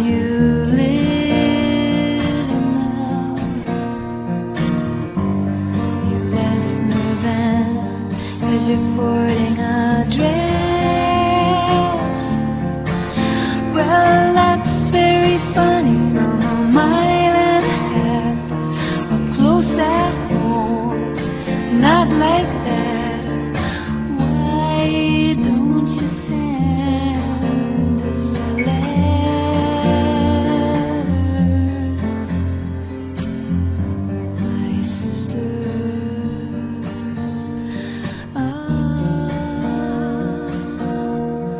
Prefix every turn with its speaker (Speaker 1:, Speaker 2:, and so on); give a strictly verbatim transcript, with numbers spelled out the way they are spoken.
Speaker 1: you little now. You left me then, cause you're boarding a train.